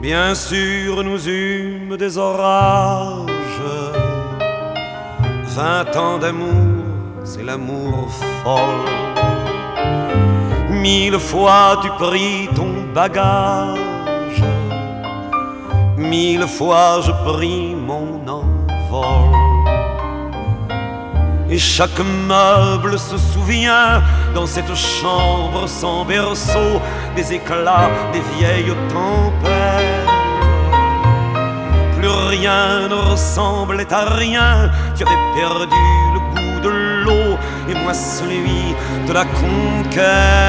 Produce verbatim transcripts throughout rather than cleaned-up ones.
Bien sûr nous eûmes des orages. Vingt ans d'amour, c'est l'amour folle. Mille fois tu pris ton bagage, mille fois je pris mon envol. Et chaque meuble se souvient dans cette chambre sans berceau des éclats des vieilles tempêtes. Plus rien ne ressemblait à rien, tu avais perdu le goût de l'eau et moi celui de la conquête.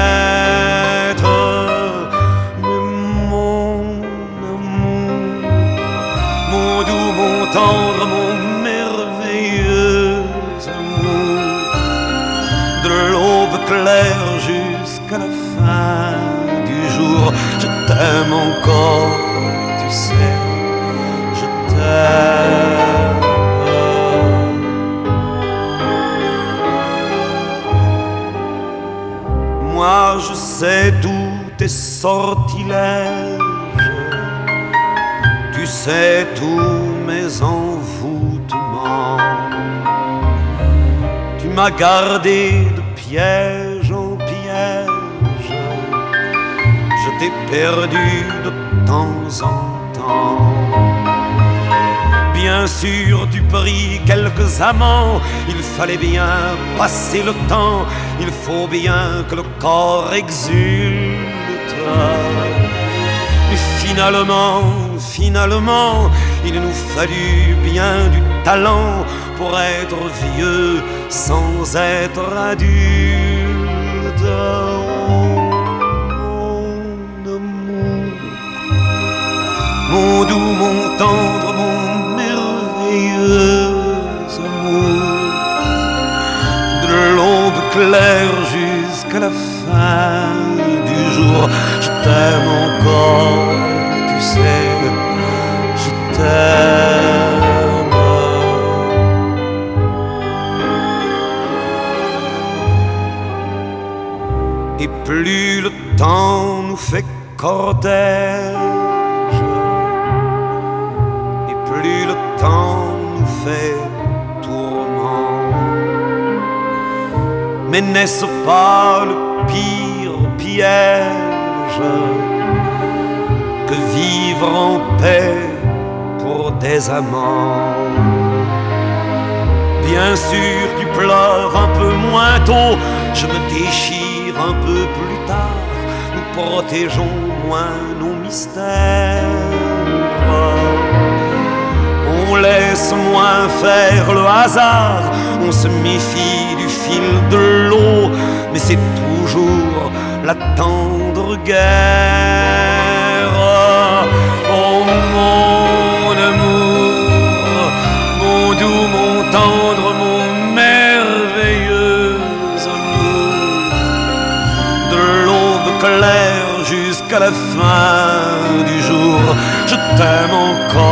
Mais mon amour, mon doux, mon tendre, mon merveilleux amour, de l'aube claire jusqu'à la fin du jour, je t'aime encore, tu sais, je t'aime. Moi je sais tous tes sortilèges, tu sais tous mes envoûtements. Tu m'as gardé de piège en piège, je t'ai perdu de temps en temps. Bien sûr tu pris quelques amants, il fallait bien passer le temps, il faut bien que le corps exulte. Et finalement, finalement, il nous fallut bien du talent pour être vieux sans être adulte. Oh, mon amour, mon doux, mon tendre, mon merveilleux amour, de l'aube claire jusqu'à la fin du jour, je t'aime encore, tu sais, je t'aime. Et plus le temps nous fait cortège, et plus le temps nous fait tourment. Mais n'est-ce pas le pire piège que vivre en paix pour des amants? Bien sûr tu pleures un peu moins tôt, je me déchire un peu plus tard, nous protégeons moins nos mystères. On laisse moins faire le hasard, on se méfie du fil de l'eau, mais c'est toujours la tendre guerre. Oh mon amour, mon doux, mon tendre, mon merveilleux amour, de l'aube claire jusqu'à la fin du jour, je t'aime encore.